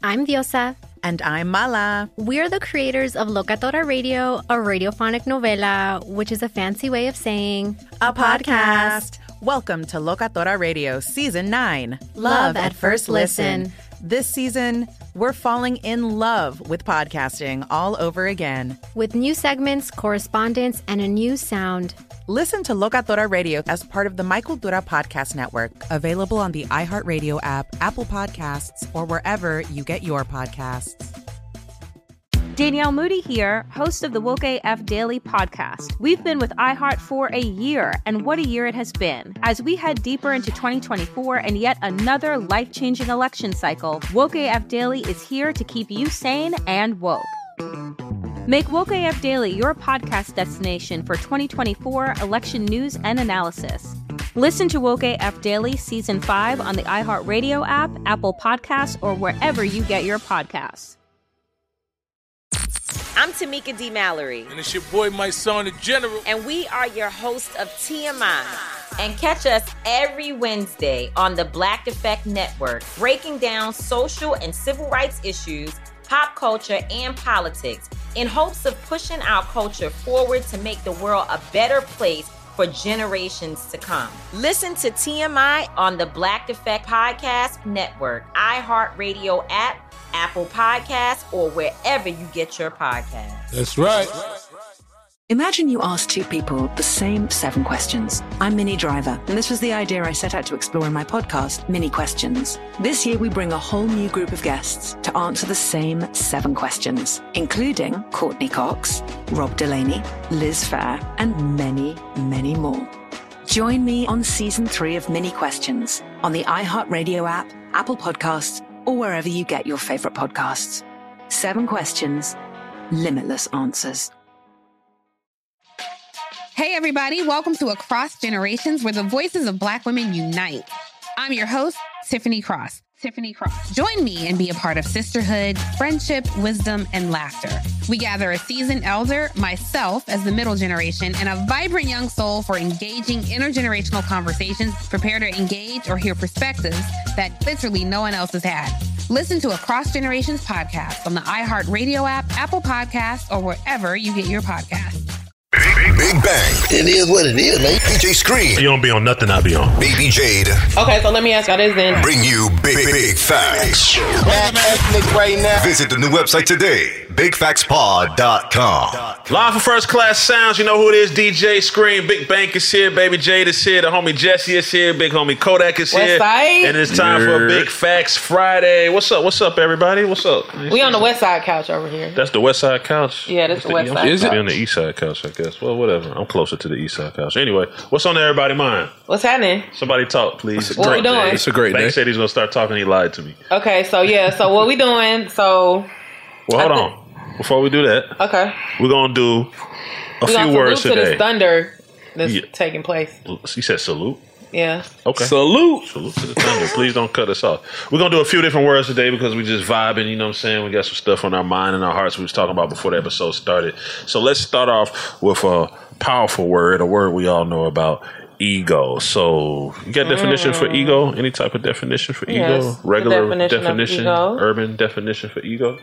I'm Diosa. And I'm Mala. We're the creators of Locatora Radio, a radiophonic novela, which is a fancy way of saying a podcast. Welcome to Locatora Radio Season 9. Love at First Listen. This season, we're falling in love with podcasting all over again. With new segments, correspondence, and a new sound. Listen to Locatora Radio as part of the My Cultura Podcast Network, available on the iHeartRadio app, Apple Podcasts, or wherever you get your podcasts. Danielle Moody here, host of the Woke AF Daily podcast. We've been with iHeart for a year, and what a year it has been. As we head deeper into 2024 and yet another life-changing election cycle, Woke AF Daily is here to keep you sane and woke. Make Woke AF Daily your podcast destination for 2024 election news and analysis. Listen to Woke AF Daily Season 5 on the iHeartRadio app, Apple Podcasts, or wherever you get your podcasts. I'm Tamika D. Mallory. And it's your boy, my son, the General. And we are your hosts of TMI. And catch us every Wednesday on the Black Effect Network, breaking down social and civil rights issues, pop culture, and politics, in hopes of pushing our culture forward to make the world a better place for generations to come. Listen to TMI on the Black Effect Podcast Network, iHeartRadio app, Apple Podcasts, or wherever you get your podcasts. That's right. Imagine you ask two people the same 7 questions. I'm Minnie Driver, and this was the idea I set out to explore in my podcast, Minnie Questions. This year, we bring a whole new group of guests to answer the same 7 questions, including Courtney Cox, Rob Delaney, Liz Phair, and many, many more. Join me on Season 3 of Minnie Questions on the iHeartRadio app, Apple Podcasts, or wherever you get your favorite podcasts. 7 questions, limitless answers. Hey, everybody. Welcome to Across Generations, where the voices of Black women unite. I'm your host, Tiffany Cross. Join me and be a part of sisterhood, friendship, wisdom, and laughter. We gather a seasoned elder, myself as the middle generation, and a vibrant young soul for engaging intergenerational conversations, prepare to engage or hear perspectives that literally no one else has had. Listen to Across Generations podcast on the iHeartRadio app, Apple Podcasts, or wherever you get your podcasts. Big Bang. It is what it is, man. DJ Scream. You don't be on nothing, I be on. Baby Jade. Okay, so let me ask y'all this then. Bring you big facts. Right now. Visit the new website today, bigfactspod.com. Live for First Class Sounds. You know who it is, DJ Scream. Big Bank is here. Baby Jade is here. The homie Jesse is here. Big homie Kodak is here. Westside. And it's time for a Big Facts Friday. What's up, everybody? What's up? We on the West Side couch over here. That's the West Side couch? Yeah, that's the West Side couch. Is it? On the East Side couch, I guess. Well, whatever. I'm closer to the East Side couch. Anyway, what's on everybody's mind? What's happening? Somebody talk, please. What we doing? It's a great day. Bank said he's going to start talking. He lied to me. Okay, so what we doing? So... Well, hold on. Before we do that, okay, we're going to do a few words today. To this thunder that's taking place. You said salute? Yeah. Okay. Salute to the thunder. Please don't cut us off. We're going to do a few different words today because we just vibing, you know what I'm saying? We got some stuff on our mind and our hearts we was talking about before the episode started. So let's start off with a powerful word, a word we all know about, ego. So you got a definition for ego? Any type of definition for ego? Regular definition, urban definition for ego?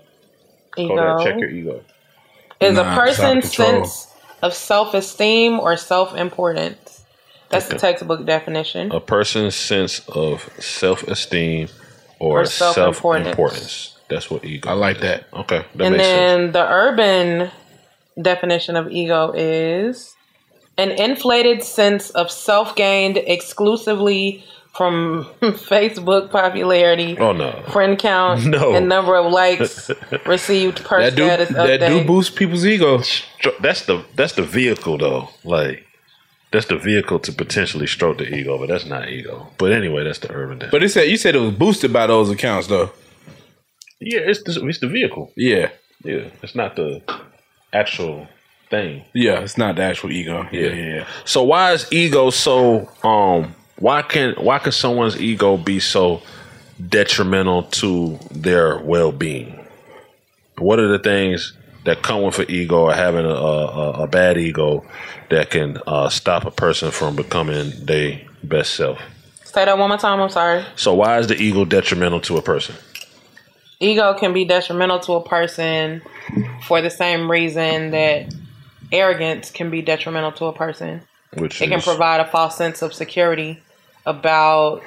Ego. Check your ego. Is a person's sense of self-esteem or self-importance. That's the textbook definition. A person's sense of self-esteem or self-importance. That's what ego is. I like that. Okay. And then the urban definition of ego is an inflated sense of self gained exclusively from Facebook popularity, friend count, and number of likes received per status update. That do boost people's ego. That's the vehicle though. Like that's the vehicle to potentially stroke the ego, but that's not ego. But anyway, that's the urban definition. But you said it was boosted by those accounts though. Yeah, it's the vehicle. Yeah. It's not the actual thing. Yeah, it's not the actual ego. Yeah. So why is ego so why can someone's ego be so detrimental to their well-being? What are the things that come with an ego or having a bad ego that can stop a person from becoming their best self? Say that one more time, I'm sorry. So why is the ego detrimental to a person? Ego can be detrimental to a person for the same reason that arrogance can be detrimental to a person. It can provide a false sense of security about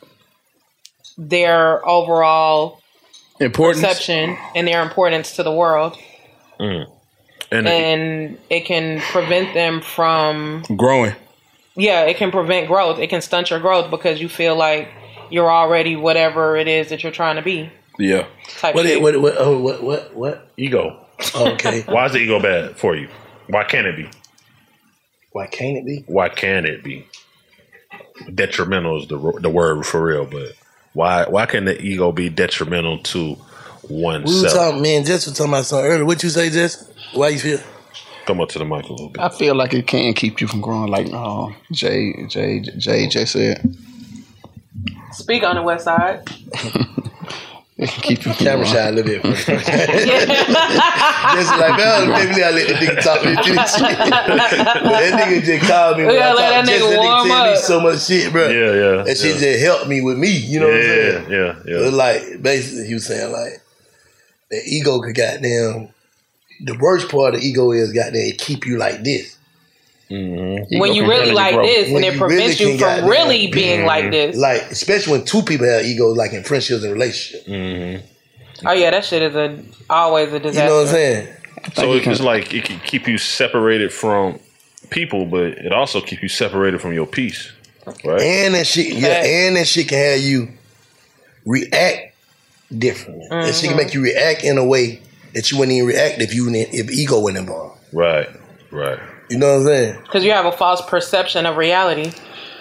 their overall perception and their importance to the world. And it can prevent them from growing. Yeah, it can prevent growth. It can stunt your growth because you feel like you're already whatever it is that you're trying to be. Yeah. What? Ego. Okay. Why is the ego bad for you? Why can't it be? Why can't it be? Why can it be? Detrimental is the word for real, but why can the ego be detrimental to oneself? We were talking, man, Jess was talking about something earlier. What you say, Jess? Why you feel? Come up to the mic a little bit. I feel like it can keep you from growing, like Jay said. Speak on the West Side. It can keep you camera shy a little bit. Just like, man, maybe I let the nigga talk me through this shit. That nigga just called me. We gotta let that nigga warm tell me up. so much shit, bro. Yeah. That shit just helped me with me. You know what I'm saying? Yeah. It was like, basically, he was saying, like, the ego could goddamn, the worst part of the ego is goddamn, it keep you like this. Mm-hmm. When you really like this, and it prevents you from really being like this. Like, especially when two people have egos, like in friendships and relationships. Oh yeah, that shit is always a disaster. You know what I'm saying? So it's like it can keep you separated from people, but it also keep you separated from your peace, right? And that shit, and that shit can have you react differently. That shit can make you react in a way that you wouldn't even react if ego wasn't involved. Right. You know what I'm saying? Because you have a false perception of reality.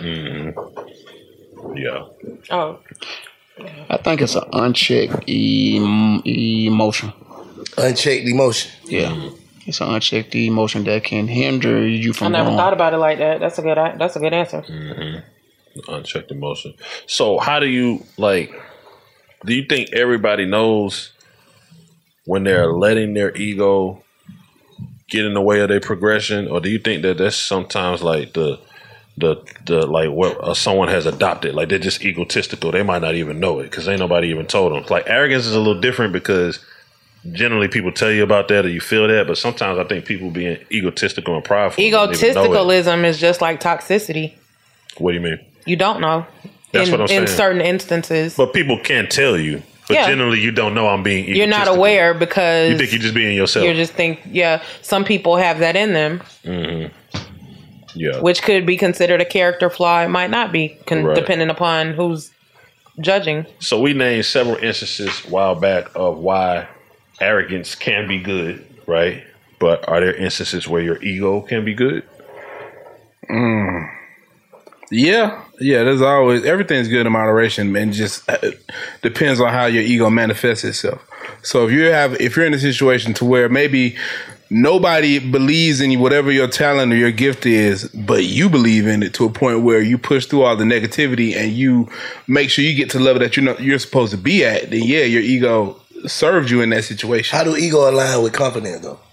Yeah. Oh. I think it's an unchecked emotion. Unchecked emotion. Yeah. It's an unchecked emotion that can hinder you from I never growing. thought about it like that. That's a good answer. Unchecked emotion. So how do you do you think everybody knows when they're letting their ego get in the way of their progression, or do you think that that's sometimes like the like what someone has adopted, like they're just egotistical, they might not even know it because ain't nobody even told them. Like arrogance is a little different because generally people tell you about that or you feel that, but sometimes I think people being egotistical and prideful. Egotisticalism is just like toxicity. What do you mean? You don't know. That's what I'm saying. In certain instances. But people can tell you. But generally you don't know I'm being egotistical. You're not aware because you think you're just being yourself. You just think, some people have that in them. Yeah. Which could be considered a character flaw. It might not be, depending upon who's judging. So we named several instances a while back of why arrogance can be good, right? But are there instances where your ego can be good? Yeah, there's always, everything's good in moderation, and just depends on how your ego manifests itself. So if you're in a situation to where maybe nobody believes in whatever your talent or your gift is, but you believe in it to a point where you push through all the negativity and you make sure you get to the level that you're supposed to be at, then your ego serves you in that situation. How do ego align with confidence though?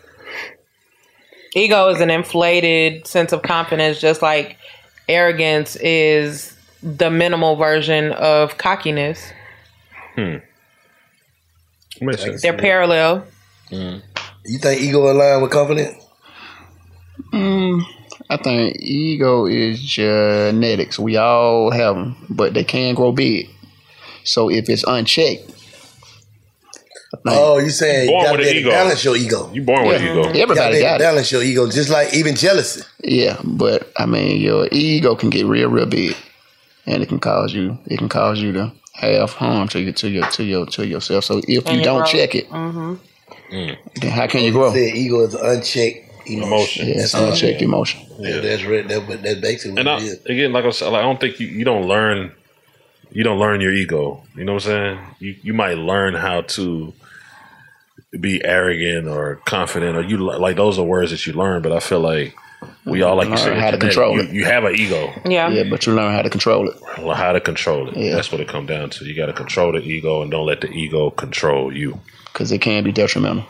Ego is an inflated sense of confidence, just like arrogance is the minimal version of cockiness. They're parallel. You think ego align with confidence? I think ego is genetics. We all have them, but they can grow big. So if it's unchecked. You saying you gotta be able to balance your ego. You born with ego. Everybody got it. Balance your ego, just like even jealousy. Yeah, but I mean, your ego can get real big, and it can cause you to have harm to yourself. So if you don't check it, then how can you grow? Ego is unchecked emotion. Yeah, it's unchecked emotion. Yeah, that's right. That's basically and what it is. Again, like I said, I don't think you don't learn. You don't learn your ego. You know what I'm saying? You might learn how to be arrogant or confident, or those are words that you learn. But I feel like we all, like you said, how to control it. You have an ego. Yeah, but you learn how to control it. How to control it. Yeah. That's what it comes down to. You got to control the ego and don't let the ego control you, because it can be detrimental.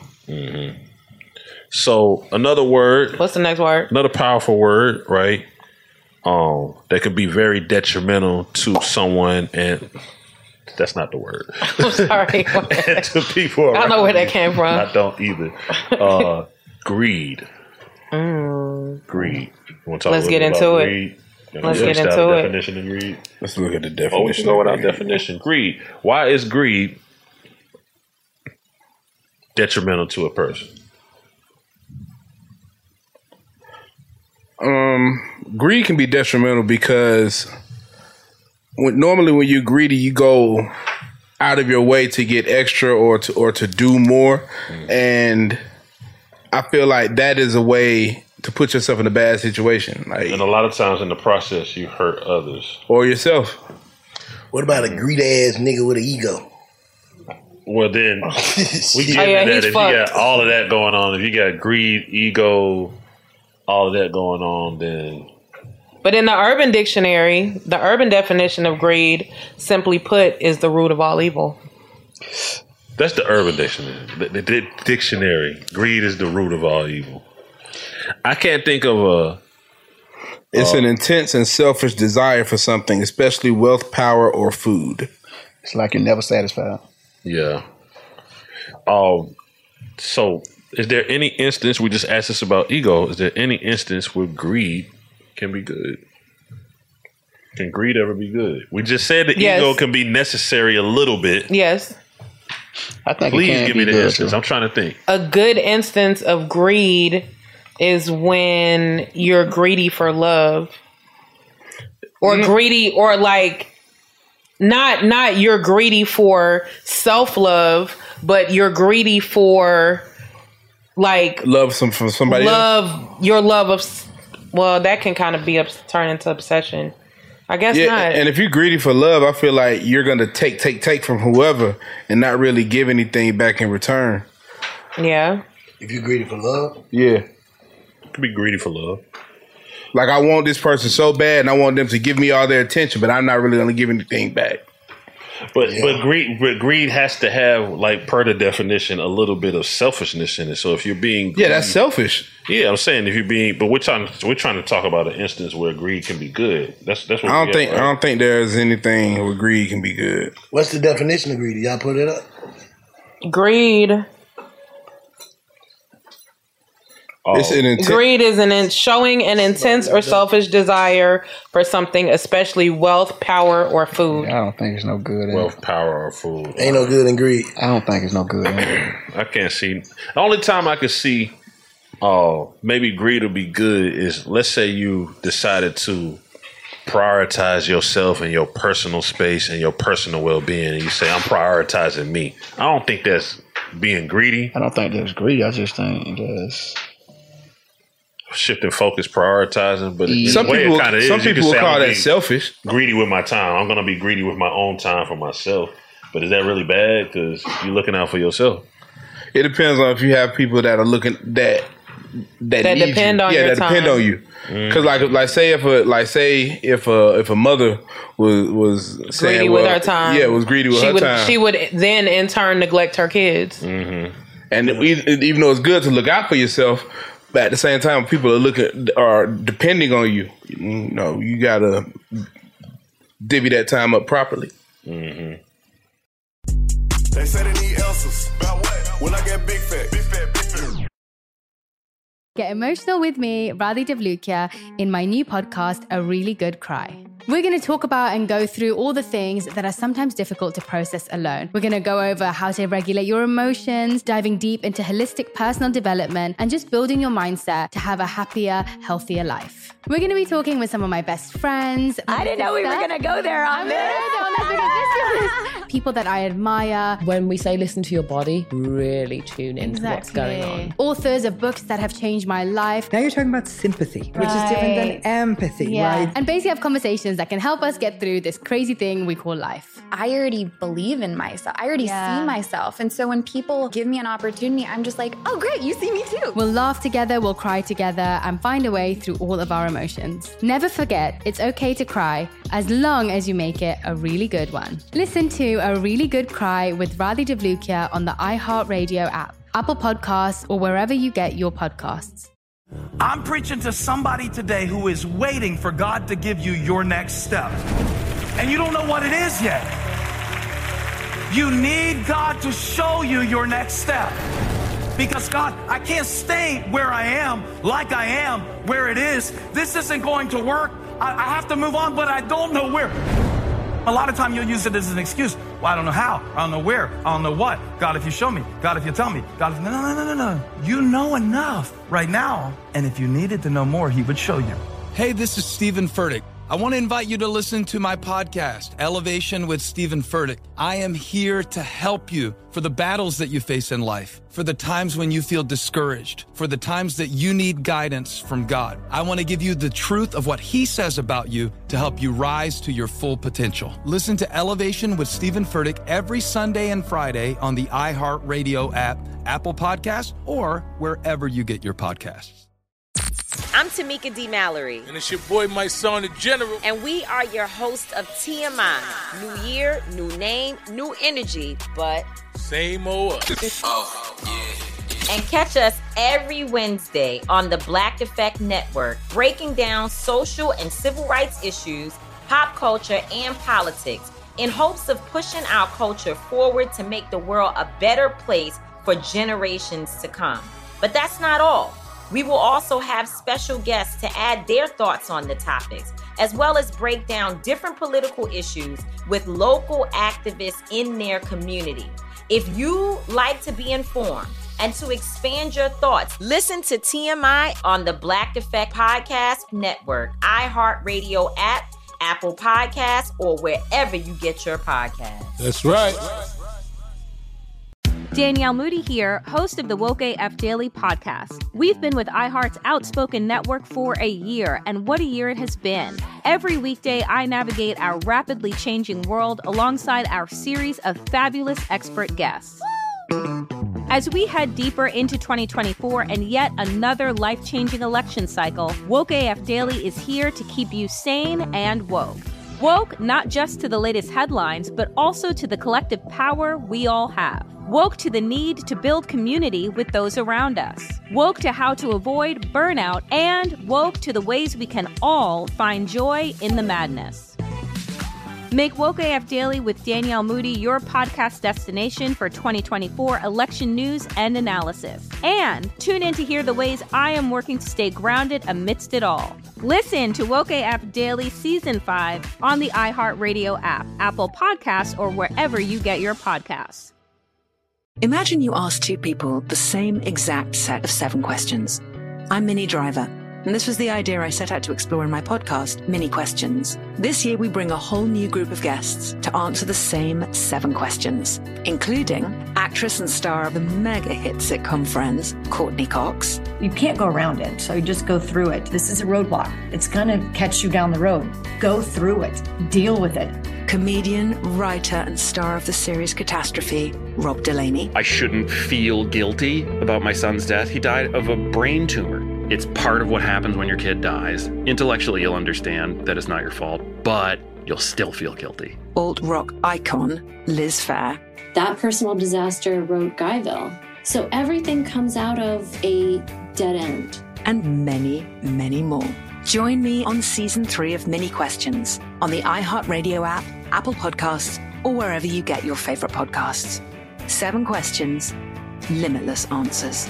So another word. What's the next word? Another powerful word, right? That could be very detrimental to someone, and That's not the word. I'm sorry. To people I don't know where that came from. I don't either. Greed. Greed. You want to talk Let's a get little into about it. greed? Let's get into it. Definition of greed. Let's look at the definition. Oh, we can go with our definition. Greed. Why is greed detrimental to a person? Greed can be detrimental because normally when you're greedy, you go out of your way to get extra or to do more, and I feel like that is a way to put yourself in a bad situation. Like, and a lot of times in the process, you hurt others or yourself. What about a greedy ass nigga with an ego? Well, then we get that. If you got all of that going on, if you got greed, ego, all of that going on, then. But in the Urban Dictionary, the urban definition of greed, simply put, is the root of all evil. That's the Urban Dictionary. The dictionary. Greed is the root of all evil. I can't think of a. It's an intense and selfish desire for something, especially wealth, power, or food. It's like you're never satisfied. Yeah. So, is there any instance, we just asked us about ego, is there any instance where greed can be good? Can greed ever be good? We just said the ego can be necessary a little bit. Yes. I think Please give me the instance. I'm trying to think. A good instance of greed is when you're greedy for love. Or greedy, or like, not you're greedy for self-love, but you're greedy for like love from somebody else. Your love of, well, that can kind of be turn into obsession. I guess not. And if you're greedy for love, I feel like you're gonna take from whoever and not really give anything back in return. Yeah. If you're greedy for love? Yeah. You could be greedy for love. Like, I want this person so bad and I want them to give me all their attention, but I'm not really gonna give anything back. But greed has to have, like, per the definition, a little bit of selfishness in it. So if you're being greedy, that's selfish. Yeah, I'm saying if you're being, but we're trying to talk about an instance where greed can be good. That's what I don't think there's anything where greed can be good. What's the definition of greed? Y'all put it up. Greed. Greed is showing an intense or selfish desire for something, especially wealth, power, or food. Yeah, I don't think it's no good in wealth, power, or food. Ain't no good in greed. I don't think it's no good in it. I can't see. The only time I could see maybe greed will be good is, let's say you decided to prioritize yourself and your personal space and your personal well-being, and you say, I'm prioritizing me. I don't think that's being greedy. I don't think that's greedy. I just think that's shifting focus, prioritizing. But some people will call that selfish. Greedy with my time. I'm going to be greedy with my own time for myself. But is that really bad? Because you're looking out for yourself. It depends on if you have people that are looking that depend on your time. Depend on you. Because say if a mother was saying, greedy with her time, was greedy with her time, she would then in turn neglect her kids. Mm-hmm. And even though it's good to look out for yourself, but at the same time, people are depending on you. You know, you gotta divvy that time up properly. Mm-hmm. They say they need answers. About what? When I get big fat. Get emotional with me, Radhi Devlukia, in my new podcast, A Really Good Cry. We're going to talk about and go through all the things that are sometimes difficult to process alone. We're going to go over how to regulate your emotions, diving deep into holistic personal development, and just building your mindset to have a happier, healthier life. We're going to be talking with some of my best friends. I didn't know we were going to go there on this. People that I admire. When we say listen to your body, really tune into what's going on. Authors of books that have changed my life. Now you're talking about sympathy, which is different than empathy, right? And basically have conversations that can help us get through this crazy thing we call life. I already believe in myself. I already see myself. And so when people give me an opportunity, I'm just like, oh, great, you see me too. We'll laugh together, we'll cry together, and find a way through all of our emotions. Never forget, it's okay to cry, as long as you make it a really good one. Listen to A Really Good Cry with Radhi Devlukia on the iHeartRadio app, Apple Podcasts, or wherever you get your podcasts. I'm preaching to somebody today who is waiting for God to give you your next step. And you don't know what it is yet. You need God to show you your next step. Because God, I can't stay where I am, like I am, where it is. This isn't going to work. I have to move on, but I don't know where. A lot of time you'll use it as an excuse. Well, I don't know how. I don't know where. I don't know what. God, if you show me. God, if you tell me. God, if... No. You know enough right now. And if you needed to know more, he would show you. Hey, this is Stephen Furtick. I want to invite you to listen to my podcast, Elevation with Stephen Furtick. I am here to help you for the battles that you face in life, for the times when you feel discouraged, for the times that you need guidance from God. I want to give you the truth of what he says about you to help you rise to your full potential. Listen to Elevation with Stephen Furtick every Sunday and Friday on the iHeartRadio app, Apple Podcasts, or wherever you get your podcasts. I'm Tamika D. Mallory. And it's your boy, my son, the General. And we are your hosts of TMI. New year, new name, new energy, but... same old us. Oh, yeah. And catch us every Wednesday on the Black Effect Network, breaking down social and civil rights issues, pop culture, and politics, in hopes of pushing our culture forward to make the world a better place for generations to come. But that's not all. We will also have special guests to add their thoughts on the topics, as well as break down different political issues with local activists in their community. If you like to be informed and to expand your thoughts, listen to TMI on the Black Effect Podcast Network, iHeartRadio app, Apple Podcasts, or wherever you get your podcasts. That's right. Danielle Moody here, host of the Woke AF Daily podcast. We've been with iHeart's Outspoken Network for a year, and what a year it has been. Every weekday, I navigate our rapidly changing world alongside our series of fabulous expert guests. As we head deeper into 2024 and yet another life-changing election cycle, Woke AF Daily is here to keep you sane and woke. Woke not just to the latest headlines, but also to the collective power we all have. Woke to the need to build community with those around us. Woke to how to avoid burnout, and woke to the ways we can all find joy in the madness. Make Woke AF Daily with Danielle Moody your podcast destination for 2024 election news and analysis. And tune in to hear the ways I am working to stay grounded amidst it all. Listen to Woke AF Daily Season 5 on the iHeartRadio app, Apple Podcasts, or wherever you get your podcasts. Imagine you ask two people the same exact set of 7 questions. I'm Minnie Driver, and this was the idea I set out to explore in my podcast, Mini Questions. This year, we bring a whole new group of guests to answer the same 7 questions, including actress and star of the mega hit sitcom Friends, Courtney Cox. You can't go around it, so you just go through it. This is a roadblock. It's going to catch you down the road. Go through it. Deal with it. Comedian, writer, and star of the series Catastrophe, Rob Delaney. I shouldn't feel guilty about my son's death. He died of a brain tumor. It's part of what happens when your kid dies. Intellectually, you'll understand that it's not your fault, but you'll still feel guilty. Alt-rock icon, Liz Phair. That personal disaster wrote Guyville. So everything comes out of a dead end. And many, many more. Join me on Season 3 of Mini Questions on the iHeartRadio app, Apple Podcasts, or wherever you get your favorite podcasts. 7 questions, limitless answers.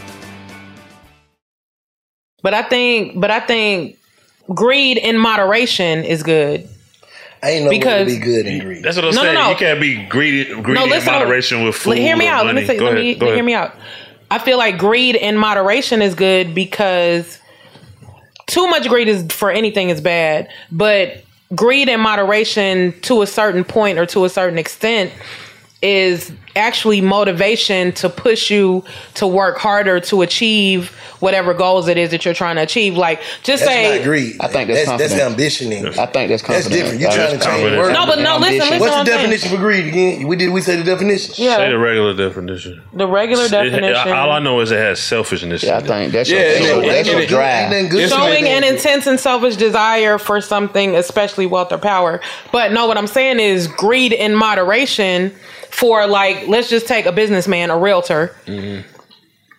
But I think greed in moderation is good. I ain't no way to be good in greed. That's what I'm saying. You can't be greedy in moderation with food. Hear me out. Money. Let me hear me out. I feel like greed in moderation is good because too much greed is for anything is bad, but greed in moderation to a certain point or to a certain extent is actually motivation to push you to work harder to achieve whatever goals it is that you're trying to achieve. Like, just that's say, not greed. I think that's ambitioning. I think that's confidence. That's different. You're trying to change work. No, but no, listen. What's the definition for greed again? We say the definition. Yeah. Say the regular definition. The regular definition. All I know is it has selfishness. Yeah, I think that's your drive. Showing an intense and selfish desire for something, especially wealth or power. But no, what I'm saying is greed in moderation for, like, let's just take a businessman, a realtor. Mm-hmm.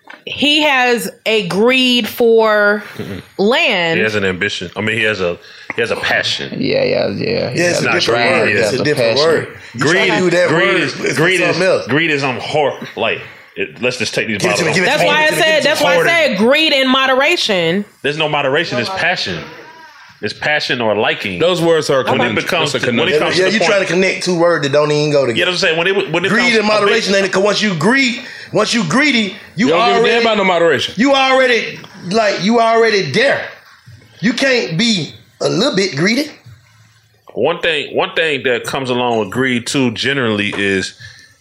He has a greed for land. He has an ambition. I mean, he has a He has a passion. Yeah. It's a different word. It's a different word. Greed is like. Let's just take these bottles. That's why I said greed in moderation. There's no moderation. It's passion. It's passion or liking. Those words are when it becomes. You're trying to connect two words that don't even go together. You know what I'm saying? When it greed and moderation ain't it? Because once you greedy, you don't give a damn about no moderation. You already there. You can't be a little bit greedy. One thing that comes along with greed too, generally, is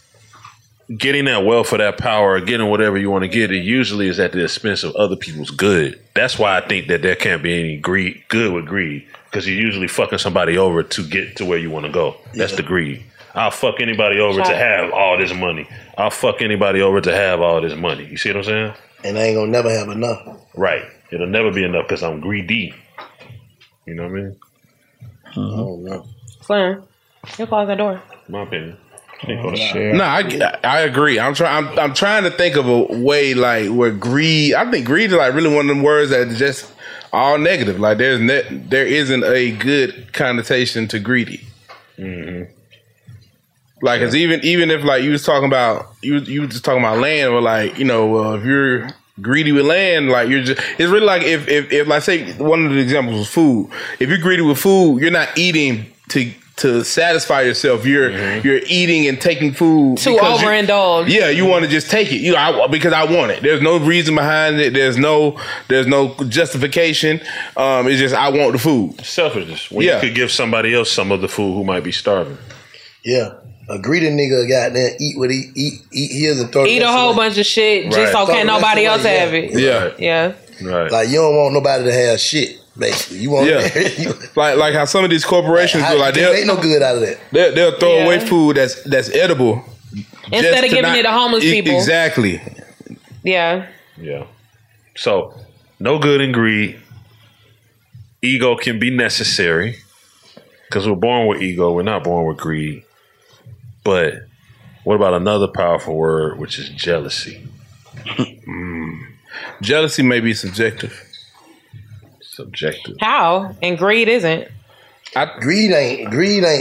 getting that wealth or that power or getting whatever you want to get. It usually is at the expense of other people's good. That's why I think that there can't be any good with greed, because you're usually fucking somebody over to get to where you want to go. That's the greed. I'll fuck anybody over to have all this money. I'll fuck anybody over to have all this money. You see what I'm saying? And I ain't gonna never have enough. Right. It'll never be enough because I'm greedy. You know what I mean? I don't know. Slim, you close that door. My opinion. No, I agree. I'm trying to think of a way like where greed. I think greed is like really one of them words that is just all negative. Like there isn't a good connotation to greedy. Mm-hmm. Like, cause even if like you was talking about you just talking about land, or like if you're greedy with land, like it's really like if like say one of the examples was food. If you're greedy with food, you're not eating to satisfy yourself. You're eating and taking food to overindulge. Yeah, you want to just take it. Because I want it. There's no reason behind it. There's no justification. It's just I want the food. Selfishness. When you could give somebody else some of the food who might be starving. Yeah. A greedy nigga got there, eat what he eat his and throw eat a whole bunch of shit just so can't nobody else have it. Yeah. Right. Like you don't want nobody to have shit. Basically, you want like how some of these corporations do. Like there ain't no good out of that. They'll throw away food that's edible instead of giving it to homeless people. Exactly. Yeah. Yeah. So no good in greed. Ego can be necessary because we're born with ego. We're not born with greed. But what about another powerful word, which is jealousy? Jealousy may be subjective. How? And greed isn't. Greed ain't.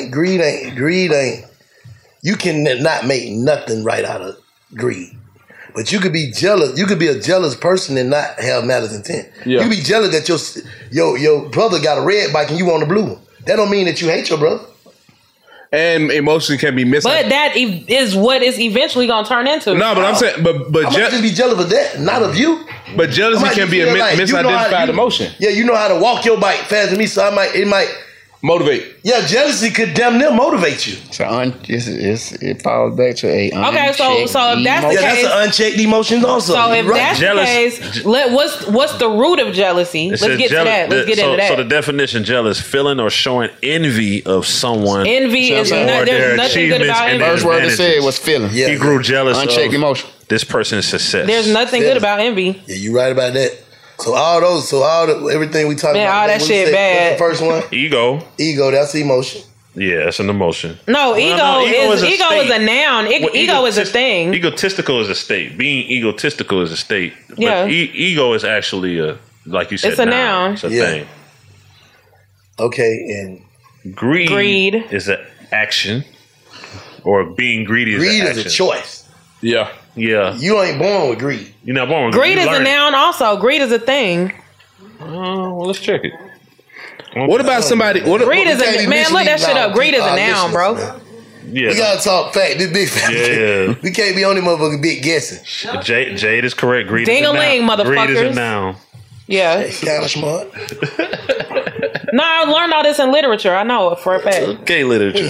You can not make nothing right out of greed. But you could be jealous. You could be a jealous person and not have malice intent. Yeah. You be jealous that your brother got a red bike and you want a blue one. That don't mean that you hate your brother. And emotion can be missing. But that is what it's eventually going to turn into. No, but I'm saying, but I might just be jealous of that, not of you. But jealousy can be a misidentified emotion. Yeah, you know how to walk your bike faster than me, so it might motivate. Yeah, jealousy could damn near motivate you. So it falls back to a okay. So if that's the case, that's an unchecked emotion also. So if that's the case, what's the root of jealousy? Let's get to that. Let's get into that. So the definition: jealous, feeling or showing envy of someone. Envy is there's nothing good about envy. First word they said was feeling. Yeah. He grew jealous. Unchecked emotion. This person's success. There's nothing good about envy. Yeah, you right about that. So everything we talk about. All that shit bad. What's the first one? Ego, that's emotion. Yeah, it's an emotion. No, ego is a noun. Ego is a thing. Egotistical is a state. Being egotistical is a state. But yeah. Ego is actually like you said. It's a noun. It's a thing. Okay, and greed is an action, or being greedy is an action. Greed is a choice. Yeah. Yeah. You ain't born with greed. You're not born with greed. Greed is a noun also. Greed is a thing. Well, let's check it. What about somebody? Greed is a man. Look that shit up. Greed is a noun, bro. Yeah. We gotta talk fact. This big fact. Yeah. We can't be on the motherfucking big guessing. Jade is correct. Greed Ding-a-ling, is a noun. motherfuckers. Greed is a noun. Yeah. Kind of smart. No, I learned all this in literature. I know it for a fact. Okay, literature.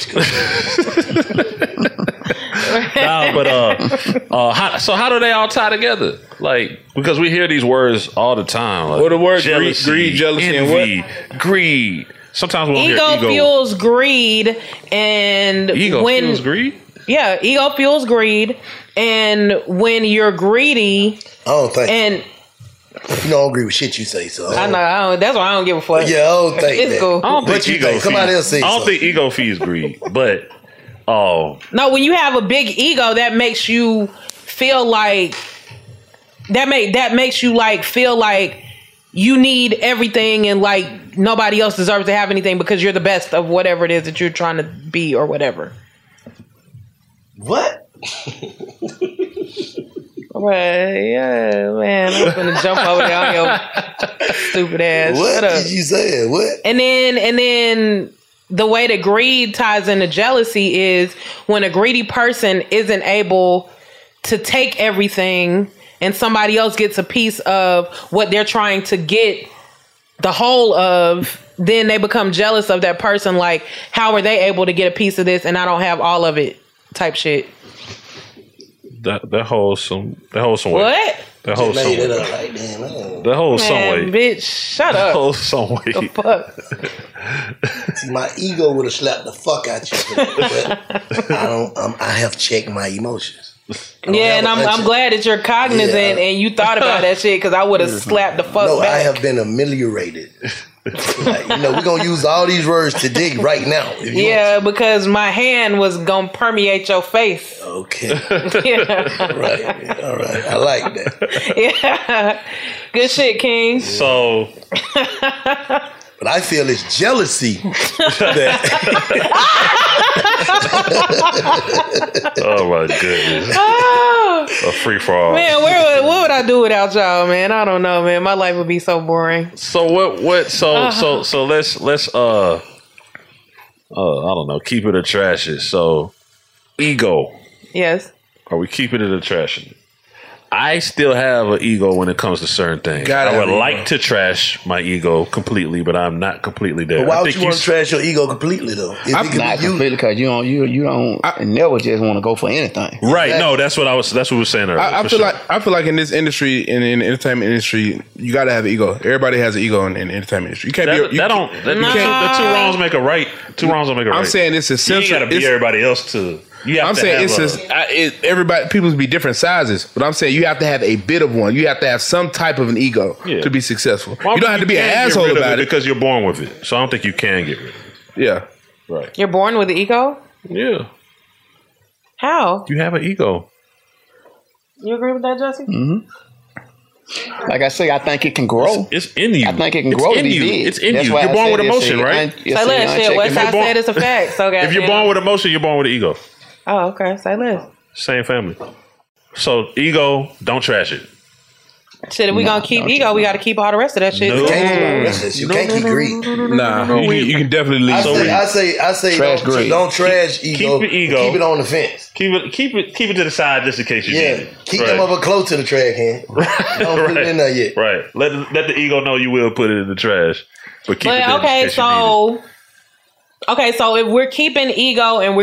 Nah, but how do they all tie together? Like, because we hear these words all the time. Like, what the word jealousy, greed, jealousy, envy, and what? Greed. Sometimes we'll hear ego fuels greed, and fuels greed. Yeah, ego fuels greed, and when you're greedy, I don't think. And you don't agree with shit you say, so I know. That's why I don't give a fuck. Yeah, I don't think it's that. cool. I don't think ego. Somebody else say. I don't think ego feeds greed, but no, when you have a big ego, that makes you feel like that makes you like feel like you need everything and like nobody else deserves to have anything because you're the best of whatever it is that you're trying to be or whatever. What? Right, yeah, man. I'm gonna jump over there on your stupid ass. What did you say? What? And then the way that greed ties into jealousy is when a greedy person isn't able to take everything and somebody else gets a piece of what they're trying to get the whole of, then they become jealous of that person. Like, how are they able to get a piece of this and I don't have all of it? Type shit. That holds some weight. What? That holds some weight. That holds some weight. Bitch, shut up. That holds some weight. The fuck? See, my ego would have slapped the fuck out you, but I have checked my emotions. Yeah, and I'm glad that you're cognizant and you thought about that shit because I would have slapped the fuck back. I have been ameliorated. Like, we're going to use all these words today, right now. Yeah, because my hand was going to permeate your face. Okay. Yeah. Right. All right. I like that. Yeah. Good shit, King. So... But I feel it's jealousy. Oh my goodness. A free for all. Man, what would I do without y'all, man? I don't know, man. My life would be so boring. So so let's I don't know, keep it a trashes. So ego. Yes. Are we keeping it a trashing? I still have an ego when it comes to certain things. I would like to trash my ego completely, but I'm not completely there. But why would you want to trash your ego completely, though? I'm not completely because you don't never just want to go for anything. Right? Exactly. No, that's what we were saying earlier. I feel like in this industry, in the entertainment industry, you got to have an ego. Everybody has an ego in the entertainment industry. You can't the two wrongs make a right. Two wrongs don't make a right. I'm saying it's essential. You got to be everybody else to. I'm saying everybody. People be different sizes, but I'm saying you have to have a bit of one. You have to have some type of an ego to be successful. Well, you don't have to be an asshole about it because you're born with it. So I don't think you can get rid of it. Yeah, right. You're born with the ego. Yeah. How? You have an ego. You agree with that, Jesse? Mm-hmm. Like I say, I think it can grow. It's in you. I think it can grow to be big. It's in you. You're born with emotion, right? Say less shit. Westside said it's a fact. So if you're born with emotion, you're born with an ego. Oh, okay. Say less. Same family. So ego, don't trash it. Shit, if we gonna keep ego, we got to keep all the rest of that shit. No. You can't keep greed. Nah, you can definitely leave. I say don't trash ego. Keep ego. Keep it on the fence. Keep it to the side just in case you need it. Keep them over close to the trash can. Don't put it in there yet. Right. Let the ego know you will put it in the trash, but keep it there okay, in case you need it. Okay, so if we're keeping ego and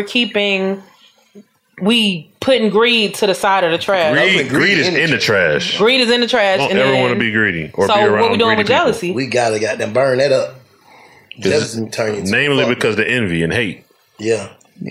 we putting greed to the side of the trash. Greed is in the trash. Greed is in the trash. Don't ever want to be greedy or so be around what we doing with people. jealousy? We gotta burn that up. Jealousy turn into namely because the envy and hate. Yeah.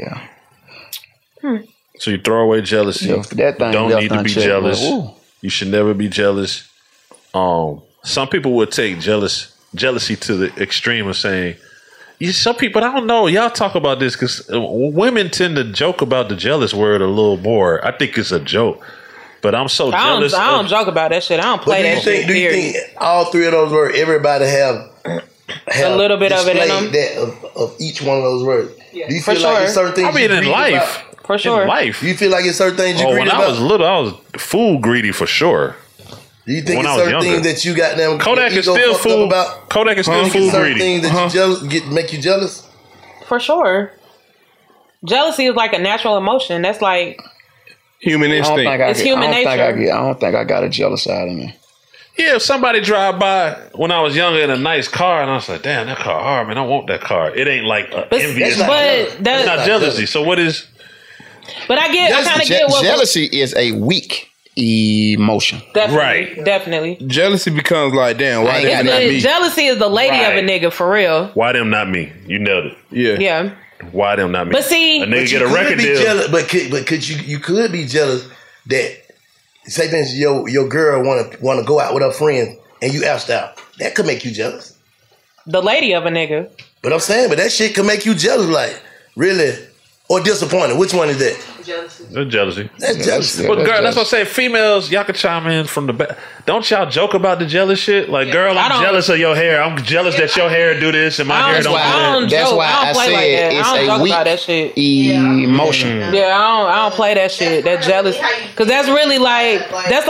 So you throw away jealousy. Yeah, that thing don't need to be jealous. Ooh. You should never be jealous. Some people would take jealousy to the extreme of saying, some people, I don't know, y'all talk about this because women tend to joke about the jealous word a little more. I think it's a joke, but I'm so jealous. I don't joke about that shit. I don't play that shit. Do you think all three of those words, everybody have a little bit of it in them? That of each one of those words. Yeah. Do you feel like it's certain things? I mean, in life. For sure. In life. Do you feel like it's certain things you greedy about? When I was little, I was food greedy for sure. Do you think it's certain things that you got them? Kodak is still food about? Kodak is still food greedy. Things that make you jealous? For sure. Jealousy is like a natural emotion. That's like human instinct. It's human nature. I don't think I got a jealous side of me. Yeah, if somebody drive by when I was younger in a nice car and I was like, damn, that car hard, man, I want that car. It ain't like envious. That's not jealousy. So what is... But I kind of get what... Jealousy is a weak emotion. Definitely. Definitely. Jealousy becomes like, damn, why them not me? Jealousy is the lady of a nigga, for real. Why them not me? You nailed it. Yeah. Why them not me? But see... A nigga get a record deal. Jealous, but could you could be jealous that... Say, for instance, your girl want to go out with her friends and you asked out. That could make you jealous. The lady of a nigga. But I'm saying, that shit could make you jealous, like, really, or disappointed. Which one is that? jealousy. That's jealousy. That's jealousy. But That's girl, that's jealousy. what I say. Females, y'all can chime in from the back. Don't y'all joke about the jealous shit? Like, girl, I I'm don't- jealous of your hair. I'm jealous that your hair do this and my hair don't do that. That's why I play said like that. it's I don't a joke weak about that shit. emotion. Yeah, I don't play that shit. That jealous, because that's really like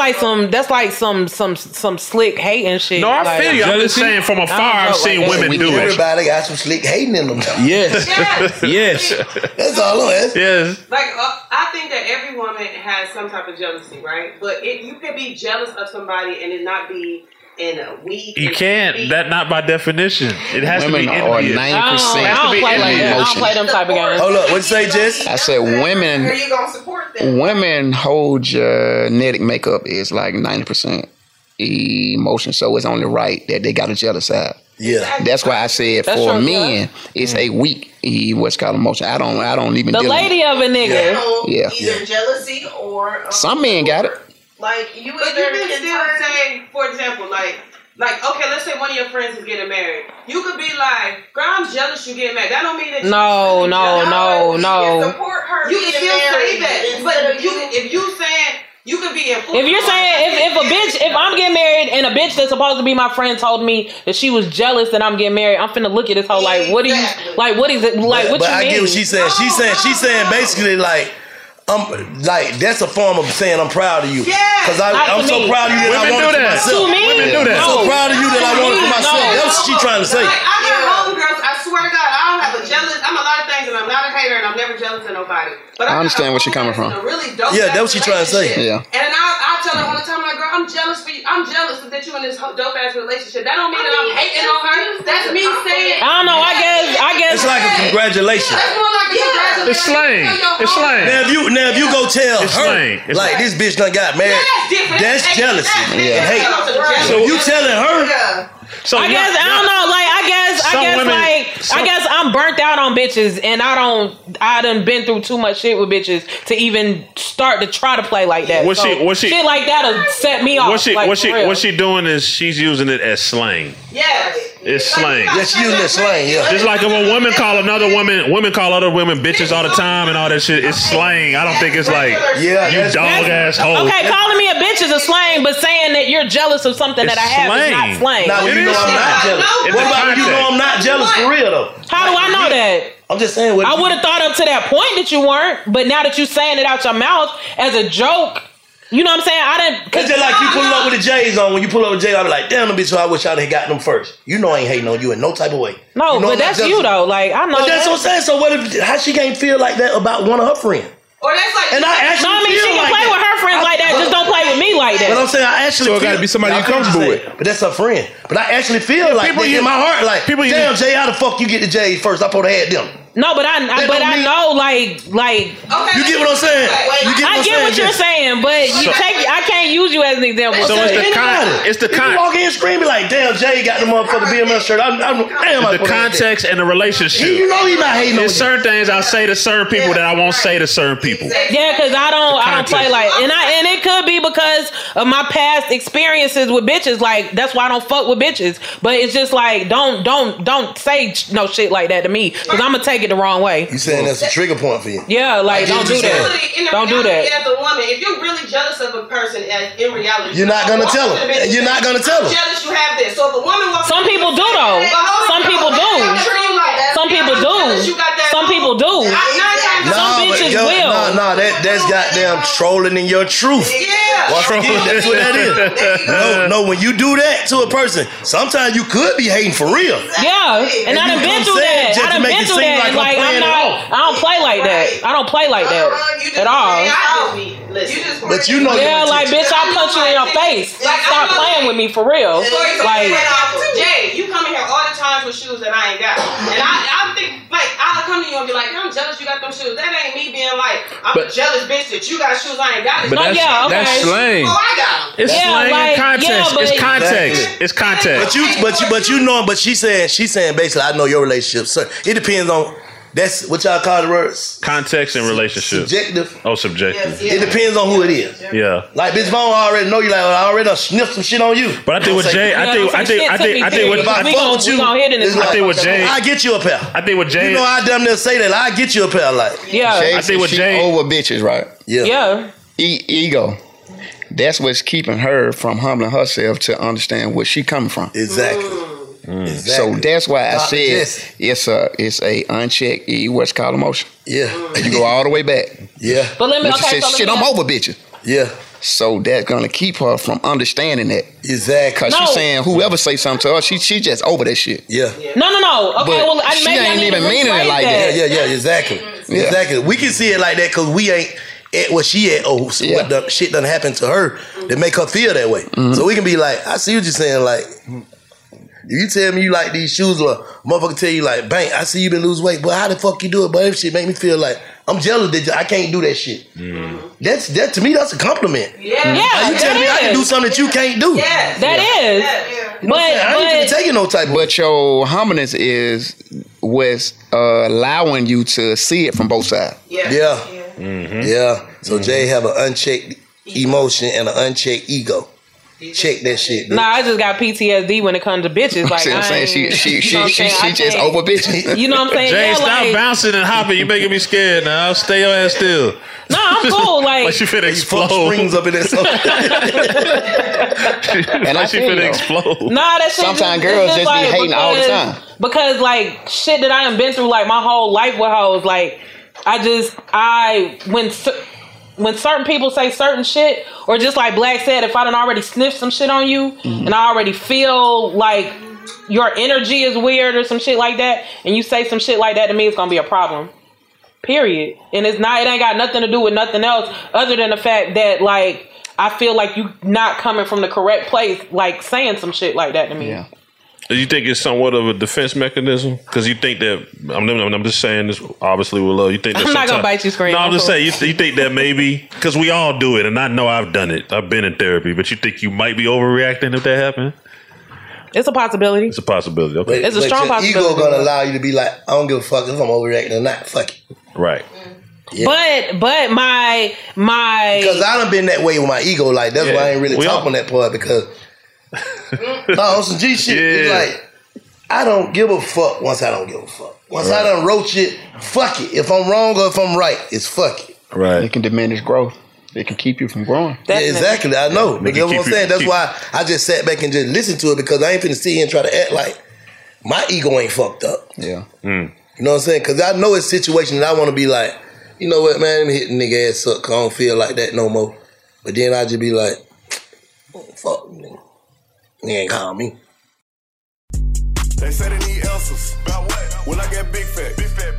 some slick hating shit. No, I like, feel you. I'm just saying from afar, I've seen women do it. Everybody got some slick hating in them. Yes. Yes. That's all I'm asking. Yes. Like, I think that every woman has some type of jealousy, right? But you can be jealous of somebody and it not be in a week. You can't. That not by definition. It has Women to be are envious. 90% I don't play like that. I don't play them type of games. Hold up, what'd you say, Jess? I said women. Are you gonna support them? Women hold genetic makeup is like 90% emotion, so it's only right that they got a jealous side. Yeah, that's why I said That's for true, men it's a weak what's called emotion. I don't even. The deal lady of a nigga. Yeah. Either jealousy or Some men got it. like you. But you can still say, for example, like okay, let's say one of your friends is getting married. You could be like, "Girl, I'm jealous you getting married." That don't mean that. No. You can support her. You can still say that, but if you saying. You could be If you're saying if I'm getting married and a bitch that's supposed to be my friend told me that she was jealous that I'm getting married, I'm finna look at this whole like what is it like what you But I mean? get what she's saying. She's saying basically like. Like that's a form of saying I'm proud of you. Cause I'm so proud of you that I want it for myself. Women do that. I'm so proud of you that I want it for myself. That's what she's trying to say. Like, I got homegirls. I swear to God, I don't have a jealous. I'm a lot of things, and I'm not a hater, and I'm never jealous of nobody. But I understand where you're coming from. Really dope. Yeah, that's what she's trying to say. Yeah. And I tell her all the time, like, girl, I'm jealous for you. I'm jealous that you in this dope ass relationship. That don't mean that I'm hating on her. That's me saying. I don't know. I guess it's like a congratulations. That's more like a congratulations. It's slang. It's slang. Now if you go tell It's her slang. It's like slang. this bitch done got married, that's jealousy and hate. So you telling her. So I guess I don't know. Like I guess I'm burnt out on bitches, and I done been through too much shit with bitches to even start to try to play like that. What she shit like that'll set me off. What she doing is she's using it as slang. Yes. It's slang. Yeah, she using that slang. Yeah. Just like if a woman call another woman, women call other women bitches all the time and all that shit. It's slang. I don't think it's like you dog ass hoe. Okay, calling me a bitch is a slang, but saying that you're jealous of something that I have is not slang. Now you know I'm not jealous. What about when you know I'm not jealous for real though? How do I know that? I'm just saying. I would have thought up to that point that you weren't, but now that you're saying it out your mouth as a joke, you know what I'm saying? I didn't. It's just like you pulling up with the J's on. When you pull up with J's, I be like, damn, them bitch, I wish I'd have got them first. You know I ain't hating on you in no type of way. No, you know but that's you though. Like I know. But that's what I'm saying. So what if how she can't feel like that about one of her friends? Or that's like. And I actually No, I mean feel she can like play that. with her friends like that. Just don't play with me like that. But I'm saying I actually So it feel, gotta be somebody you comfortable with. But that's her friend. But I actually feel like that in my heart, like, damn, Jay, how the fuck you get the J's first? I supposed to have them. No, but I know like you get what I'm saying? I get what you're saying, but I can't use you as an example. So it's the You walk in screaming like, damn, Jay got the motherfucking BMS shirt. the context and the relationship. You know he not hating on There's certain things I say to certain people that I won't say to certain people. Yeah, because I don't play like, and it could be because of my past experiences with bitches. Like that's why I don't fuck with bitches. But it's just like don't say no shit like that to me because I'm gonna take it the wrong way. You saying that's a trigger point for you? Yeah, like don't do that. Don't do that. As a woman, if you're really jealous of a person, in reality, You're not gonna tell her. You're not gonna tell her. I'm jealous you have this. So if a woman walks, Some people do though. Some people do. Some people do. Some people do. Some bitches will. No, that's goddamn trolling in your truth. Yeah. Once again, that's what that is. No, when you do that to a person, sometimes you could be hating for real. Yeah, and I done been through that. I done been through that. Like I don't play like that. I don't play like that at all. But you know, yeah, like bitch, I'll punch you in your face. Stop playing with me for real. Like Jay, you come in here all the times with shoes that I ain't got, and I think like I'll come to you and be like, I'm jealous you got them shoes. That ain't me being like, I'm a jealous bitch that you got shoes I ain't got. But that's slang. Oh, I got them. It's slang and context. It's context. It's context. But she's saying basically, I know your relationship. So it depends on That's what y'all call the words. Context and relationship. Subjective. Oh, subjective. It depends on who it is. Yeah. Like bitch Vaughn already know you. Like I already done sniffed some shit on you. But I think with Jay, I think if I fuck with you, I think with Jay, I get you a pair. I think with Jay, you know I damn near say that. I get you a pair. Like I think with Jay over bitches, right? Yeah. Ego. That's what's keeping her from humbling herself to understand where she coming from. Exactly. So that's why I said it's a unchecked what's called emotion. Yeah. You go all the way back. Yeah. But let me. Okay, shit, I'm over bitches. Yeah. So that's gonna keep her from understanding that. Exactly. Cause she's saying whoever say something to her, she just over that shit. Yeah. No. Okay, but well, she ain't even meaning it like that. Yeah. Exactly. Yeah. Exactly. We can see it like that because we ain't at what she at. What the shit done happened to her that make her feel that way. Mm-hmm. So we can be like, I see what you're saying. Like, if you tell me you like these shoes, or motherfucker tell you like, bang, I see you been lose weight, but how the fuck you do it? But if shit make me feel like I'm jealous that I can't do that shit. That to me, that's a compliment. Yeah. You telling me I can do something that you can't do? Yeah. That is. You know I ain't even taking no type of. But your humbleness was allowing you to see it from both sides. Yeah. So Jay have an unchecked emotion and an unchecked ego. Check that shit. Dude. Nah, I just got PTSD when it comes to bitches. Like I'm saying she just over bitches. You know what I'm saying? Jay, yeah, stop like, bouncing and hopping. You making me scared now. Stay your ass still. No, I'm cool. Like she finna explode. Springs up in that And she finna explode. Nah, that shit. Sometimes girls just be hating all the time. Because like shit that I done been through like my whole life with hoes. Like when certain people say certain shit, or just like Black said, if I done already sniffed some shit on you, and I already feel like your energy is weird or some shit like that, and you say some shit like that to me, it's gonna be a problem. Period. And it ain't got nothing to do with nothing else other than the fact that like I feel like you not coming from the correct place, like saying some shit like that to me. Yeah. Do you think it's somewhat of a defense mechanism? Because you think that I'm just saying this obviously with love. You think that I'm not gonna bite you, screen. No, I'm just saying you think that maybe because we all do it, and I know I've done it. I've been in therapy, but you think you might be overreacting if that happened? It's a possibility. It's a possibility. Okay, it's a strong possibility. Ego gonna allow you to be like, I don't give a fuck if I'm overreacting or not. Fuck it. Right. Yeah. But my because I done been that way with my ego. Like that's why I ain't really talking on that part because. On some G shit, it's like I don't give a fuck once I don't give a fuck. Once I done wrote shit, fuck it. If I'm wrong or if I'm right, it's fuck it. Right. It can diminish growth. It can keep you from growing. Yeah, exactly. I know. But you know what I'm saying? That's why I just sat back and just listened to it because I ain't finna sit here and try to act like my ego ain't fucked up. Yeah. You know what I'm saying? Because I know it's a situation that I want to be like, you know what, man, let me hit the nigga ass up because I don't feel like that no more. But then I just be like, fuck, nigga. He ain't call me. They say they need answers. About what? When I get big fat.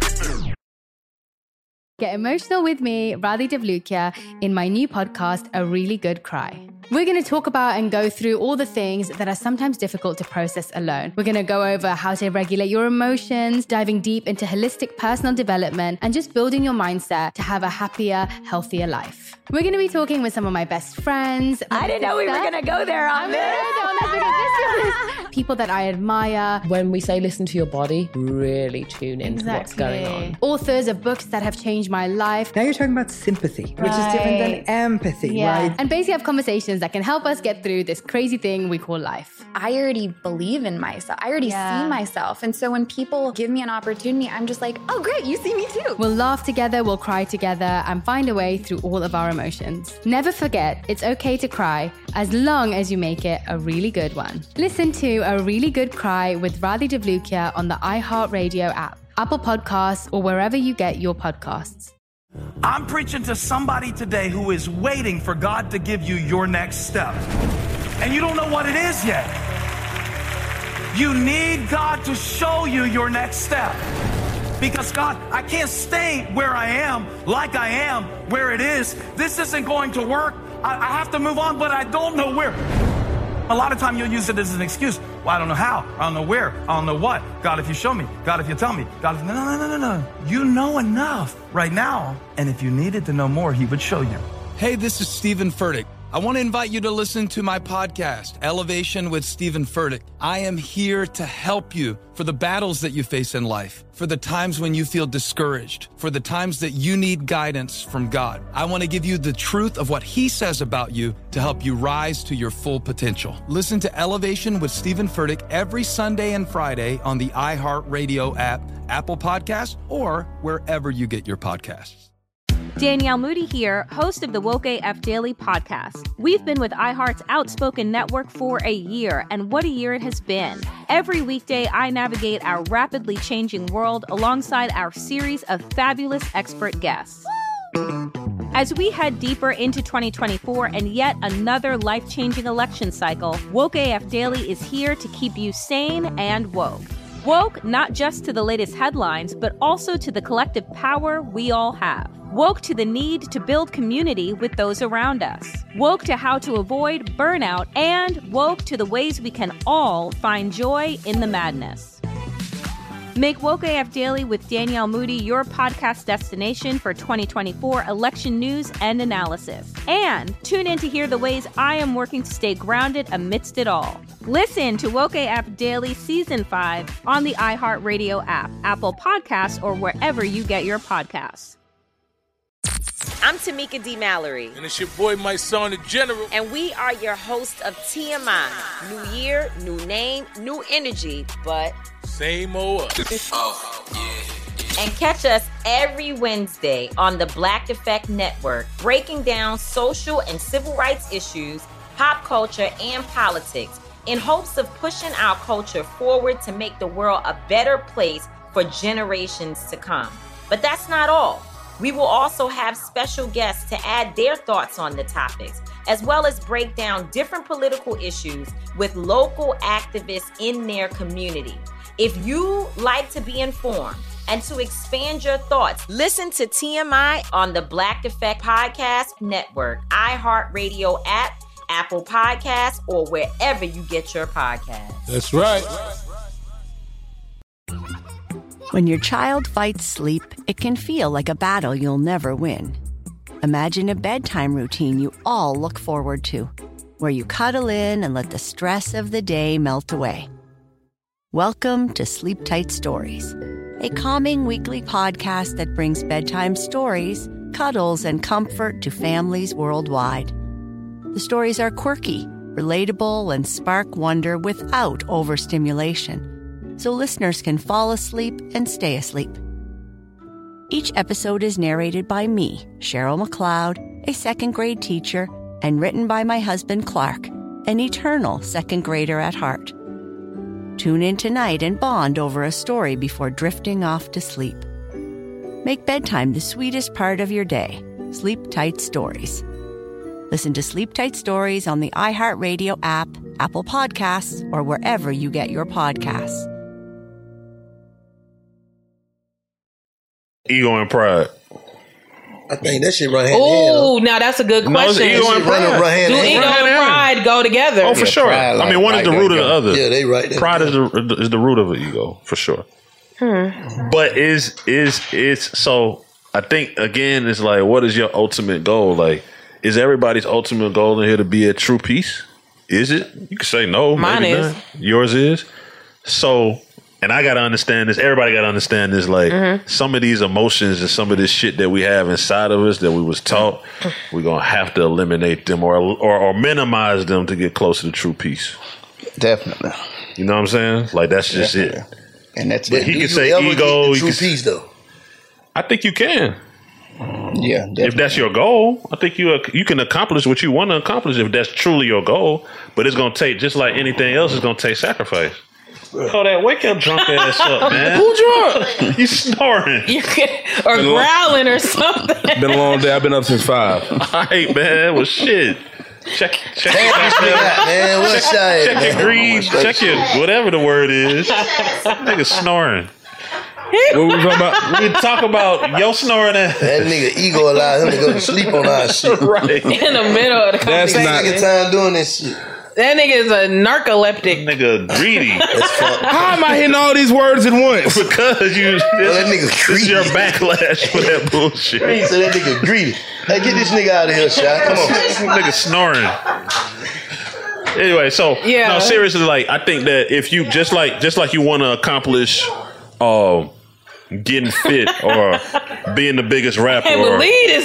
Get emotional with me, Radhi Devlukia, in my new podcast, A Really Good Cry. We're going to talk about and go through all the things that are sometimes difficult to process alone. We're going to go over how to regulate your emotions, diving deep into holistic personal development, and just building your mindset to have a happier, healthier life. We're going to be talking with some of my best friends. I didn't know we were going to go there on this. People that I admire. When we say listen to your body, really tune into what's going on. Authors of books that have changed my life. Now you're talking about sympathy, which is different than empathy, right? And basically have conversations that can help us get through this crazy thing we call life. I already believe in myself. I already see myself. And so when people give me an opportunity, I'm just like, oh, great, you see me too. We'll laugh together, we'll cry together, and find a way through all of our emotions. Never forget, it's okay to cry as long as you make it a really good one. Listen to A Really Good Cry with Radhi Devlukia on the iHeartRadio app, Apple Podcasts, or wherever you get your podcasts. I'm preaching to somebody today who is waiting for God to give you your next step. And you don't know what it is yet. You need God to show you your next step. Because God, I can't stay where I am, like I am, where it is. This isn't going to work. I have to move on, but I don't know where. A lot of time you'll use it as an excuse. Well, I don't know how. I don't know where. I don't know what. God, if you show me. God, if you tell me. God, if... No. You know enough right now. And if you needed to know more, he would show you. Hey, this is Stephen Furtick. I want to invite you to listen to my podcast, Elevation with Stephen Furtick. I am here to help you for the battles that you face in life, for the times when you feel discouraged, for the times that you need guidance from God. I want to give you the truth of what He says about you to help you rise to your full potential. Listen to Elevation with Stephen Furtick every Sunday and Friday on the iHeartRadio app, Apple Podcasts, or wherever you get your podcasts. Danielle Moody here, host of the Woke AF Daily podcast. We've been with iHeart's Outspoken Network for a year, and what a year it has been. Every weekday, I navigate our rapidly changing world alongside our series of fabulous expert guests. As we head deeper into 2024 and yet another life-changing election cycle, Woke AF Daily is here to keep you sane and woke. Woke not just to the latest headlines, but also to the collective power we all have. Woke to the need to build community with those around us. Woke to how to avoid burnout, and woke to the ways we can all find joy in the madness. Make Woke AF Daily with Danielle Moody your podcast destination for 2024 election news and analysis. And tune in to hear the ways I am working to stay grounded amidst it all. Listen to Woke AF Daily Season 5 on the iHeartRadio app, Apple Podcasts, or wherever you get your podcasts. I'm Tamika D. Mallory. And it's your boy, my son, the General. And we are your hosts of TMI. New year, new name, new energy, but same old us. Oh, yeah. And catch us every Wednesday on the Black Effect Network, breaking down social and civil rights issues, pop culture, and politics in hopes of pushing our culture forward to make the world a better place for generations to come. But that's not all. We will also have special guests to add their thoughts on the topics, as well as break down different political issues with local activists in their community. If you like to be informed and to expand your thoughts, listen to TMI on the Black Effect Podcast Network, iHeartRadio app, Apple Podcasts, or wherever you get your podcasts. That's right. When your child fights sleep, it can feel like a battle you'll never win. Imagine a bedtime routine you all look forward to, where you cuddle in and let the stress of the day melt away. Welcome to Sleep Tight Stories, a calming weekly podcast that brings bedtime stories, cuddles, and comfort to families worldwide. The stories are quirky, relatable, and spark wonder without overstimulation, so listeners can fall asleep and stay asleep. Each episode is narrated by me, Cheryl McLeod, a second-grade teacher, and written by my husband, Clark, an eternal second grader at heart. Tune in tonight and bond over a story before drifting off to sleep. Make bedtime the sweetest part of your day. Sleep Tight Stories. Listen to Sleep Tight Stories on the iHeartRadio app, Apple Podcasts, or wherever you get your podcasts. Ego and pride. I think that shit run hand in hand. Oh, now that's a good question. No, ego and pride. Do ego and pride go together? Oh, for sure. I mean, one is the root of the other. Yeah, they right. Pride is the root of the ego, for sure. But is so? I think again, it's like, what is your ultimate goal? Like, is everybody's ultimate goal in here to be at true peace? Is it? You can say no. Mine maybe is. Not. Yours is. So. And I got to understand this. Everybody got to understand this. Like, some of these emotions and some of this shit that we have inside of us that we was taught, we're going to have to eliminate them or minimize them to get closer to true peace. Definitely. You know what I'm saying? Like, that's just it. And that's but it. He Do can you say ever ego. get the true peace, though? I think you can. Yeah, definitely. If that's your goal, I think you can accomplish what you want to accomplish if that's truly your goal. But it's going to take, just like anything else, it's going to take sacrifice. Oh, that wake up drunk ass up, man. Who drunk? You snoring. Or growling or something. Been a long day. I've been up since 5. All right, man. Well, shit. Check man. What's check your greed. Check your whatever the word is. Nigga snoring. What we talking about? We talk about your snoring ass. That nigga ego allowed him to go to sleep on our shit. Right. In the middle of the That's conversation. not Nigga time doing this shit. That nigga is a narcoleptic. Nigga greedy. That's fucked. How am I hitting all these words at once? Because you. That nigga This is greedy. your backlash for that bullshit. So that nigga greedy. Hey, get this nigga out of here, Shaq. Come on. Nigga snoring. Anyway, so no, seriously, like I think that if you just like you want to accomplish getting fit or being the biggest rapper, I can't believe this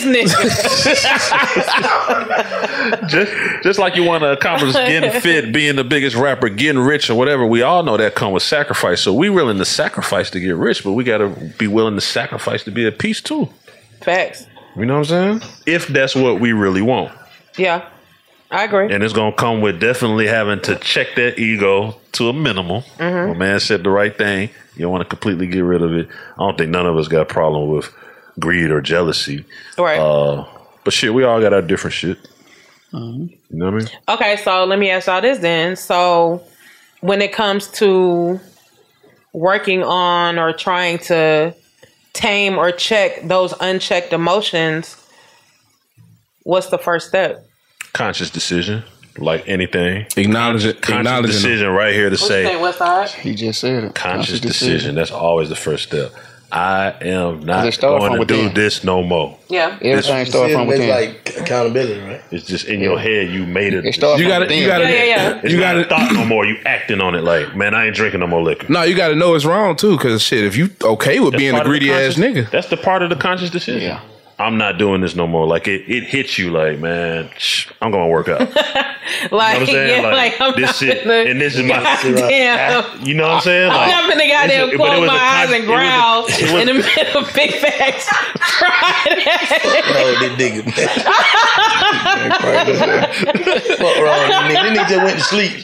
nigga. just like you want to accomplish getting fit, being the biggest rapper, getting rich or whatever, we all know that come with sacrifice. So we willing to sacrifice to get rich, but we got to be willing to sacrifice to be at peace too. Facts. You know what I'm saying? If that's what we really want. Yeah, I agree. And it's going to come with definitely having to check that ego to a minimum. My man said the right thing. You don't want to completely get rid of it. I don't think none of us got a problem with greed or jealousy. Right. But shit, we all got our different shit. You know what I mean? Okay, so let me ask y'all this then. So when it comes to working on or trying to tame or check those unchecked emotions, what's the first step? Conscious decision, like anything. Acknowledge it. Conscious decision right here to say. What side? He just said it. Conscious decision. That's always the first step. I am not going to do this no more. Yeah. Everything starts from within. It's like accountability, right? It's just in your head. You made it. It starts You from got to. within. It's not a thought no more. You acting on it like, man, I ain't drinking no more liquor. No, you got to know it's wrong too, because shit, if you okay with being a greedy ass nigga, that's the part of the conscious decision. Yeah. I'm not doing this no more. Like it hits you like, man, I'm gonna work out. Like, you know what I'm saying? yeah, like I'm this not shit, gonna, and this is my. Damn. You know what I'm saying? Like, I'm not gonna goddamn close my eyes and growl in the middle of Big Facts Friday. Oh, this nigga, man. Fuck wrong with this nigga? This nigga just went to sleep.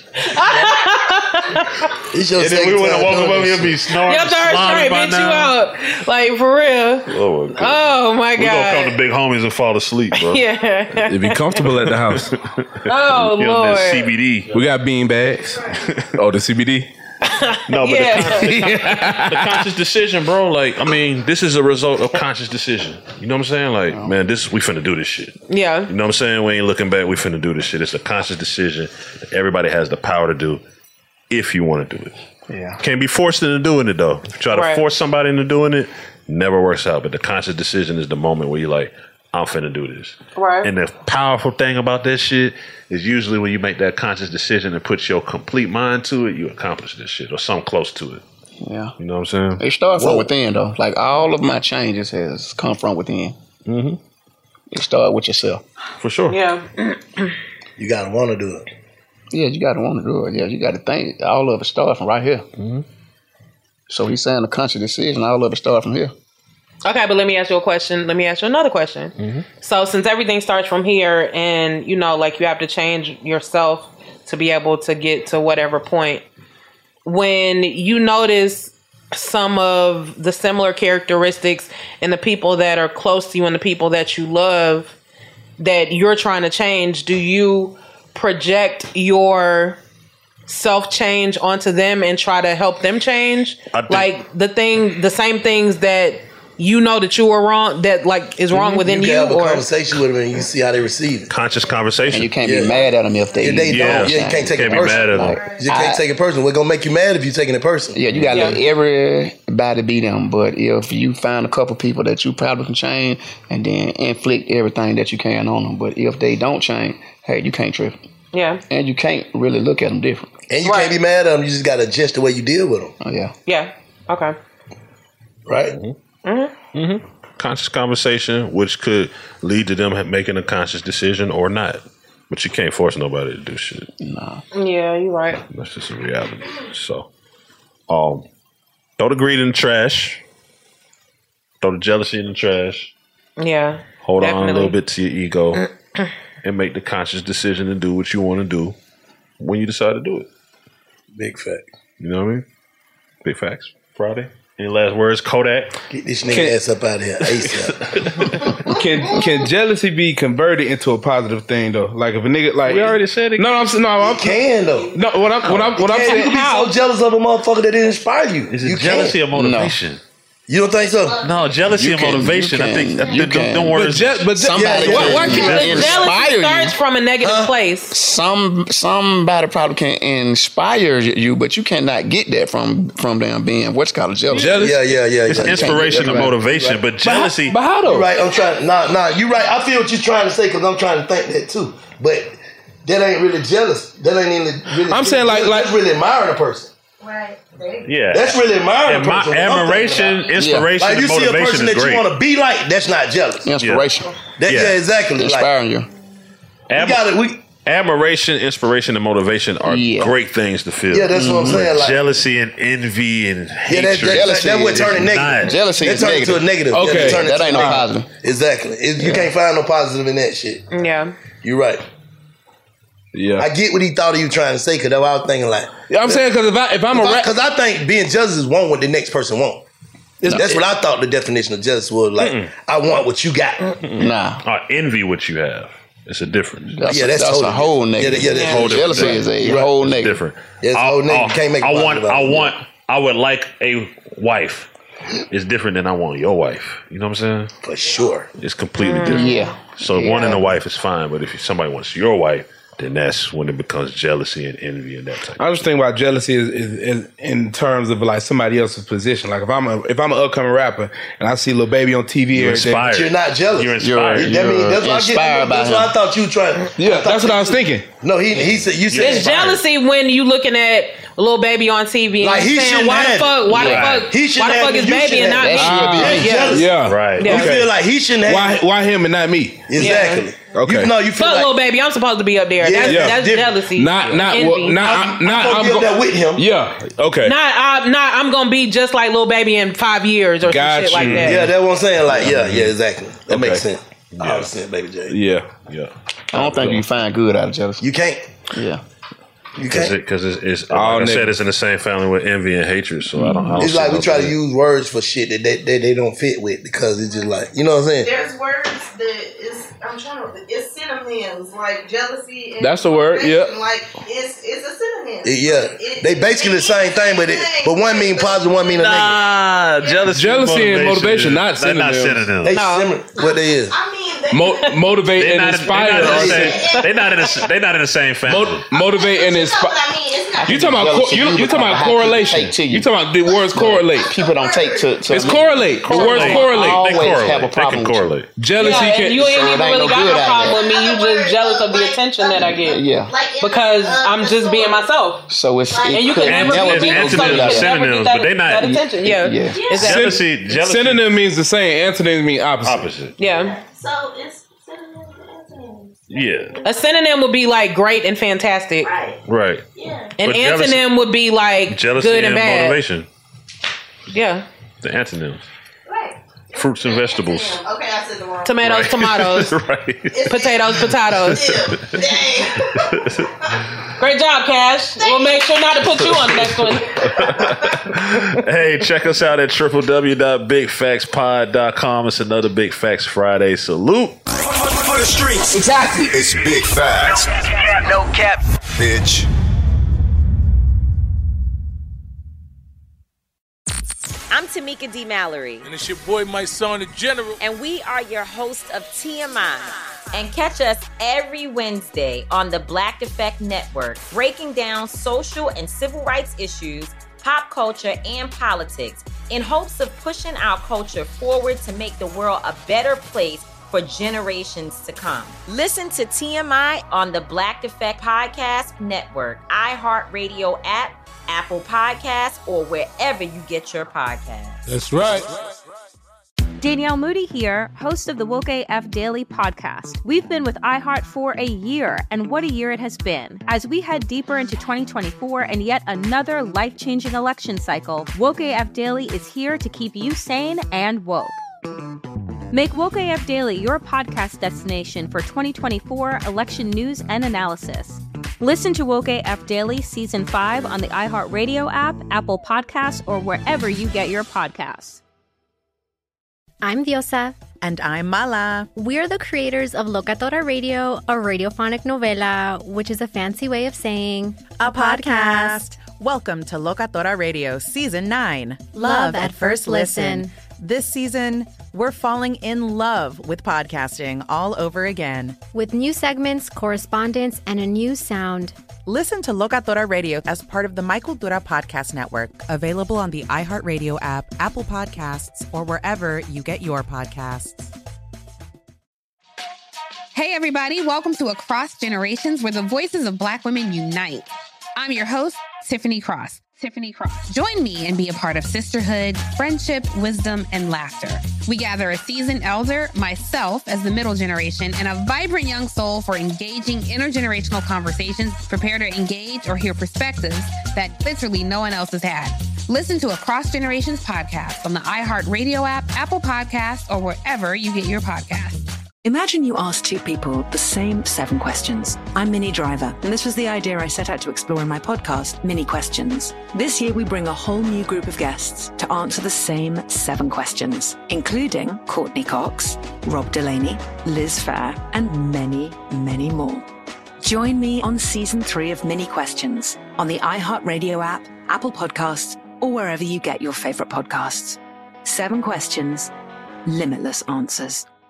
It's your and then we would have woke up over here and be snoring. Your third straight bitch you out. Like, for real. Oh my God. We're gonna come to big homies and fall asleep, bro. Yeah. it'd be comfortable at the house. Oh, You know, Lord. that CBD. We got bean bags. Oh, the CBD. No, but Yeah. the conscious decision, bro. Like, I mean, this is a result of conscious decision. You know what I'm saying? Like, man, we finna do this shit. Yeah. You know what I'm saying? We ain't looking back. We finna do this shit. It's a conscious decision that everybody has the power to do if you want to do it. Yeah. Can't be forced into doing it though. Try to force somebody into doing it, never works out. But the conscious decision is the moment where you're like, I'm finna do this. Right. And the powerful thing about that shit is usually when you make that conscious decision and put your complete mind to it, you accomplish this shit or something close to it. Yeah. You know what I'm saying? It starts from within though. Like all of my changes has come from within. Mm-hmm. It starts with yourself. For sure. Yeah. You gotta want to do it. Yeah, you gotta want to do it. Yeah, you gotta think. All of it starts from right here. Mm-hmm. So he's saying a conscious decision. All of it starts from here. Okay, but let me ask you a question. Let me ask you another question. Mm-hmm. So since everything starts from here and, you know, like you have to change yourself to be able to get to whatever point, when you notice some of the similar characteristics in the people that are close to you and the people that you love that you're trying to change, do you project your self-change onto them and try to help them change? Like the same things that you know that you were wrong, that like is wrong within you, can have a or conversation with them and you see how they receive it. Conscious conversation. And you can't be mad at them if they don't. Yeah, you can't take it personal. You can't take it personal. We're gonna make you mad if you're taking it personal. Yeah, you gotta let everybody be them. But if you find a couple people that you probably can change, and then inflict everything that you can on them. But if they don't change, hey, you can't trip. Yeah. And you can't really look at them different. And you can't be mad at them. You just gotta adjust the way you deal with them. Oh yeah. Yeah. Okay. Right. Mm-hmm. Mm-hmm. Conscious conversation, which could lead to them making a conscious decision or not. But you can't force nobody to do shit. Nah. Yeah, you're right. That's just a reality. So, throw the greed in the trash. Throw the jealousy in the trash. Yeah. Hold on a little bit to your ego and make the conscious decision to do what you want to do when you decide to do it. Big fact. You know what I mean? Big facts. Friday. Any last words, Kodak? Get this nigga ass up out of here ASAP. Can jealousy be converted into a positive thing though? Like if a nigga like we already said it. I'm can though. No, what I'm saying. You can be so jealous of a motherfucker that didn't inspire you. Is it jealousy or motivation? You don't think so? No, jealousy and motivation. I think them words. But somebody why can inspire you. Starts from a negative place. Somebody probably can inspire you, but you cannot get that from them being what's called jealous. Yeah. It's inspiration and motivation, but jealousy. But how though? You're right. I'm trying. Nah. You're right. I feel what you're trying to say because I'm trying to think that too. But that ain't really jealous. That ain't really. I'm saying like that's really admiring a person. Right. Yeah. That's really admiring a person. Admiration, inspiration, like you and see a motivation person is that great. you want to be like. That's not jealous. Inspiration. Yeah, exactly. Inspiring you. Admiration, inspiration, and motivation are great things to feel. Yeah, that's what I'm saying. Like, jealousy and envy and hatred. That's what turning negative. Jealousy is turning to a negative. Okay, that ain't no positive. Exactly. You can't find no positive in that shit. Yeah. You're right. Yeah, I get what he thought of you trying to say because that's what I was thinking. Like, I'm saying because because I think being jealous is want what the next person want. That's what I thought the definition of jealous was. Like, I want what you got. Or envy what you have. It's a difference. That's totally a whole negative. Jealousy is a whole negative. Different. It's a whole negative. You can't make. I would like a wife. It's different than I want your wife. You know what I'm saying? For sure. It's completely different. Yeah. So wanting a wife is fine, but if somebody wants your wife, then that's when it becomes jealousy and envy and that type. I just think about jealousy is in terms of like somebody else's position. Like if I'm an upcoming rapper and I see Lil Baby on TV, You're inspired. But you're not jealous. You're inspired. That's what I thought you were trying. Yeah, that's what I was thinking. No, he said you said it's jealousy when you looking at Lil Baby on TV and he saying why the fuck is Baby and not me? Yeah, right. You feel like he shouldn't have. Why him and not me? Exactly. Okay. You feel fuck like Lil Baby. I'm supposed to be up there. That's jealousy. I'm there with him. Yeah. Okay. I'm gonna be just like Lil Baby in 5 years or some shit like that. Yeah, that's what I'm saying. Like, yeah, exactly. That makes sense. I understand, Baby J. Yeah. I don't think you find good out of jealousy. You can't. Yeah. You can't. Because it's like I said, it's in the same family with envy and hatred. So I don't. It's like we try to use words for shit that they don't fit with because it's just like, you know what I'm saying. There's words that it's synonyms like jealousy. And that's the word. Yeah. Like it's a synonym. They basically the same thing, but one mean positive, one mean a negative. Jealousy and motivation, not synonyms. They similar. What they is. I mean, motivate and inspire. They're not in the same family. Motivate and inspire. You talking about correlation? You talking about the words correlate? People don't take to. It's correlate. The words correlate. Always have a problem. Correlate. Jealousy can. You ain't even really got no problem with me. You just jealous of the attention that I get. Yeah. Because I'm just being myself. So it's and you can never be synonyms, but they not attention. Yeah. Jealousy. Synonym means the same. Antonyms mean opposite. Yeah. So it's synonyms and antonyms. Yeah. A synonym would be like great and fantastic. Right. Yeah. An antonym would be like jealousy good and bad. Motivation. Yeah. The antonyms. Right. Fruits and vegetables. Okay, I said the wrong. Tomatoes, tomatoes. Right. Potatoes, potatoes. Great job, Cash. We'll make sure not to put you on the next one. Hey, check us out at www.bigfactspod.com. It's another Big Facts Friday. Salute. For the streets. Exactly. It's Big Facts. No cap. Bitch. I'm Tamika D. Mallory. And it's your boy, my son, the General. And we are your hosts of TMI. And catch us every Wednesday on the Black Effect Network, breaking down social and civil rights issues, pop culture, and politics in hopes of pushing our culture forward to make the world a better place for generations to come. Listen to TMI on the Black Effect Podcast Network, iHeartRadio app, Apple Podcasts, or wherever you get your podcasts. That's right. Danielle Moody here, host of the Woke AF Daily podcast. We've been with iHeart for a year, and what a year it has been. As we head deeper into 2024 and yet another life-changing election cycle, Woke AF Daily is here to keep you sane and woke. Make Woke AF Daily your podcast destination for 2024 election news and analysis. Listen to Woke AF Daily Season 5 on the iHeartRadio app, Apple Podcasts, or wherever you get your podcasts. I'm Diosa. And I'm Mala. We're the creators of Locatora Radio, a radiophonic novela, which is a fancy way of saying a podcast. Welcome to Locatora Radio Season 9. Love at First Listen. This season, we're falling in love with podcasting all over again. With new segments, correspondence, and a new sound. Listen to Locatora Radio as part of the My Cultura Podcast Network. Available on the iHeartRadio app, Apple Podcasts, or wherever you get your podcasts. Hey, everybody. Welcome to Across Generations, where the voices of Black women unite. I'm your host, Tiffany Cross. Join me and be a part of sisterhood, friendship, wisdom, and laughter. We gather a seasoned elder, myself as the middle generation, and a vibrant young soul for engaging intergenerational conversations. Prepare to engage or hear perspectives that literally no one else has had. Listen to Across Generations podcast on the iHeartRadio app, Apple Podcasts, or wherever you get your podcasts. Imagine you ask two people the same 7 questions. I'm Minnie Driver, and this was the idea I set out to explore in my podcast, Minnie Questions. This year, we bring a whole new group of guests to answer the same 7 questions, including Courtney Cox, Rob Delaney, Liz Phair, and many, many more. Join me on Season 3 of Minnie Questions on the iHeartRadio app, Apple Podcasts, or wherever you get your favorite podcasts. 7 questions, limitless answers.